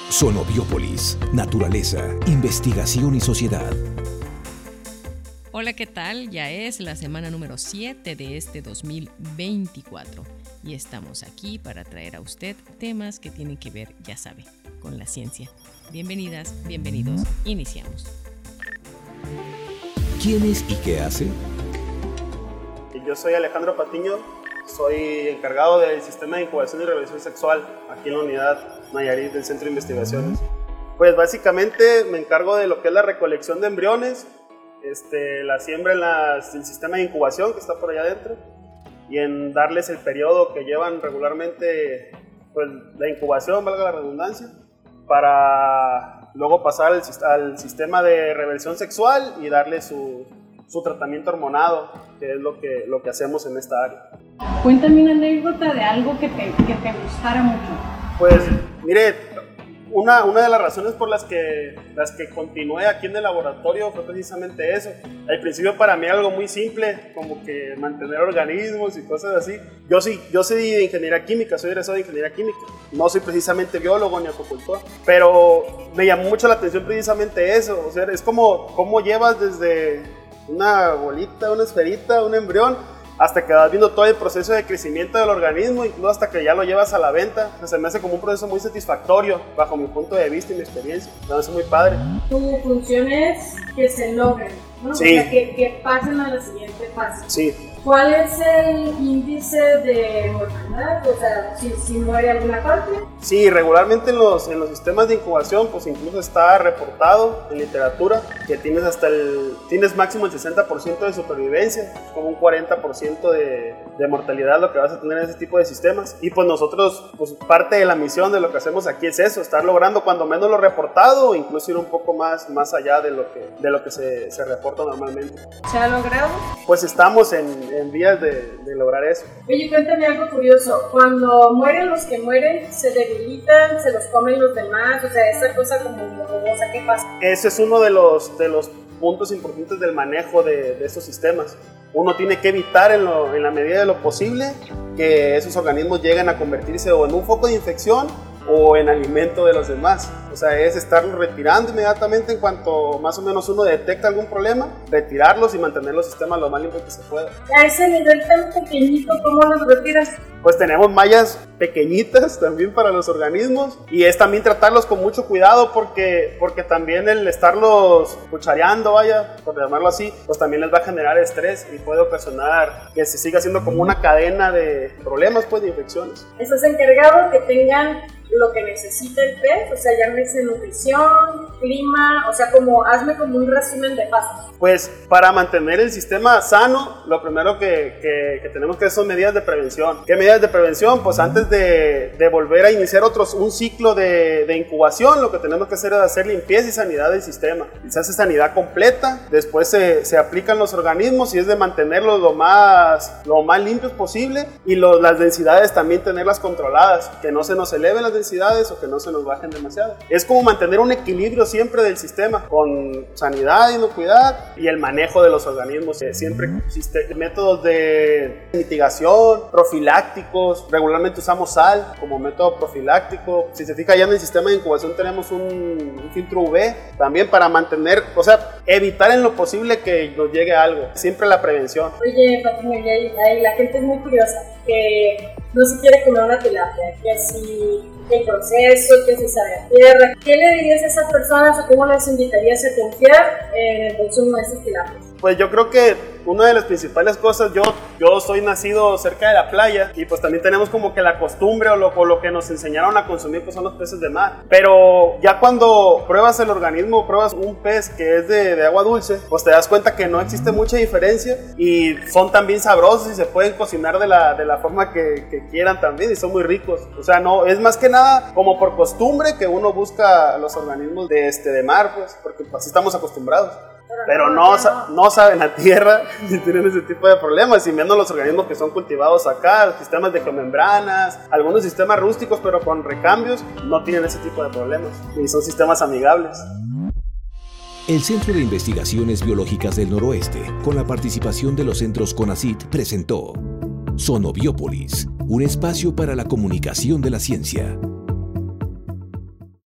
Sonobiópolis, naturaleza, investigación y sociedad. Hola, ¿qué tal? Ya es la semana número 7 de este 2024 y estamos aquí para traer a usted temas que tienen que ver, ya sabe, con la ciencia. Bienvenidas, bienvenidos, iniciamos. ¿Quién es y qué hace? Yo soy Alejandro Patiño, soy encargado del sistema de incubación y revelación sexual aquí en la unidad Nayarit del Centro de Investigaciones. Pues básicamente me encargo de lo que es la recolección de embriones, la siembra en el sistema de incubación que está por allá adentro y en darles el periodo que llevan regularmente, pues la incubación, valga la redundancia, para luego pasar al sistema de revelación sexual y darle su tratamiento hormonado, que es lo que hacemos en esta área. Cuéntame una anécdota de algo que te gustara mucho. Pues, mire, una de las razones por las que continué aquí en el laboratorio fue precisamente eso. Al principio para mí era algo muy simple, como que mantener organismos y cosas así. Yo soy de ingeniería química, soy egresado de ingeniería química. No soy precisamente biólogo ni acuicultor, pero me llamó mucho la atención precisamente eso. O sea, es como llevas desde una bolita, una esferita, un embrión, hasta que vas viendo todo el proceso de crecimiento del organismo, incluso hasta que ya lo llevas a la venta. O sea, se me hace como un proceso muy satisfactorio, bajo mi punto de vista y mi experiencia. Me hace muy padre. Tu función es que se logren, ¿no? Sí. O sea, que pasen a la siguiente fase. Sí. ¿Cuál es el índice de mortalidad? O sea, si muere alguna parte. Sí, regularmente en los sistemas de incubación, pues incluso está reportado en literatura que tienes máximo el 60% de supervivencia, como un 40% de mortalidad lo que vas a tener en ese tipo de sistemas. Y pues nosotros, pues parte de la misión de lo que hacemos aquí es eso, estar logrando cuando menos lo reportado o incluso ir un poco más allá de lo que se reporta normalmente. ¿Se ha logrado? Pues estamos en vías de lograr eso. Oye, cuéntame algo curioso. Cuando mueren los que mueren, se debilitan, se los comen los demás, o sea, esa cosa como morbosa, ¿qué pasa? Ese es uno de los puntos importantes del manejo de estos sistemas. Uno tiene que evitar en la medida de lo posible que esos organismos lleguen a convertirse o en un foco de infección o en alimento de los demás. O sea, es estarlos retirando inmediatamente en cuanto más o menos uno detecta algún problema, retirarlos y mantener los sistemas lo más limpios que se pueda. A ese nivel tan pequeñito, ¿cómo los retiras? Pues tenemos mallas pequeñitas también para los organismos y es también tratarlos con mucho cuidado porque también el estarlos cuchareando, vaya, por llamarlo así, pues también les va a generar estrés y puede ocasionar que se siga haciendo como una cadena de problemas, pues, de infecciones. Estás encargado que tengan lo que necesita el pez, o sea, llámese nutrición, clima, o sea, hazme como un resumen de pasos. Pues para mantener el sistema sano, lo primero que tenemos que hacer son medidas de prevención. ¿Qué medidas de prevención? Pues antes de volver a iniciar un ciclo de incubación, lo que tenemos que hacer es hacer limpieza y sanidad del sistema. Se hace sanidad completa, después se aplican los organismos y es de mantenerlos lo más limpios posible y las densidades también tenerlas controladas, que no se nos eleven las densidades o que no se nos bajen demasiado. Es como mantener un equilibrio siempre del sistema con sanidad, inocuidad y el manejo de los organismos. Siempre existen métodos de mitigación, profilácticos. Regularmente usamos sal como método profiláctico. Si se fija, ya en el sistema de incubación tenemos un filtro UV también para mantener, o sea, evitar en lo posible que nos llegue algo. Siempre la prevención. Oye, Patiño, ahí la gente es muy curiosa, que no se quiere comer una tilapia, que si el proceso, que si sabe a tierra. ¿Qué le dirías a esas personas o cómo les invitarías a confiar en el consumo de esas tilapias? Pues yo creo que una de las principales cosas, yo soy nacido cerca de la playa y pues también tenemos como que la costumbre o lo que nos enseñaron a consumir pues son los peces de mar. Pero ya cuando pruebas el organismo, pruebas un pez que es de agua dulce, pues te das cuenta que no existe mucha diferencia y son también sabrosos y se pueden cocinar de la forma que quieran también y son muy ricos. O sea, no, es más que nada como por costumbre que uno busca los organismos de mar, pues, porque así estamos acostumbrados. Pero no saben a tierra ni tienen ese tipo de problemas, y menos los organismos que son cultivados acá, sistemas de geomembranas, algunos sistemas rústicos pero con recambios, no tienen ese tipo de problemas y son sistemas amigables. El Centro de Investigaciones Biológicas del Noroeste, con la participación de los centros CONACYT, presentó Sonobiópolis, un espacio para la comunicación de la ciencia.